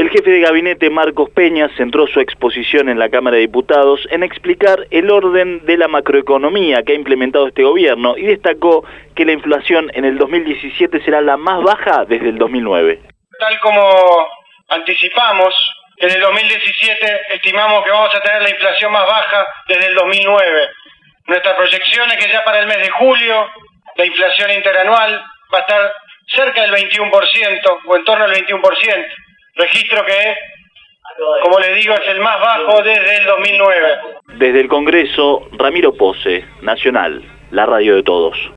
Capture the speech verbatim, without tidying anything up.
El jefe de gabinete, Marcos Peña, centró su exposición en la Cámara de Diputados en explicar el orden de la macroeconomía que ha implementado este gobierno y destacó que la inflación en el dos mil diecisiete será la más baja desde el dos mil nueve. Tal como anticipamos, en el dos mil diecisiete estimamos que vamos a tener la inflación más baja desde el dos mil nueve. Nuestra proyección es que ya para el mes de julio la inflación interanual va a estar cerca del veintiuno por ciento o en torno al veintiuno por ciento. Registro que, como les digo, es el más bajo desde el dos mil nueve. Desde el Congreso, Ramiro Pose, Nacional, la radio de todos.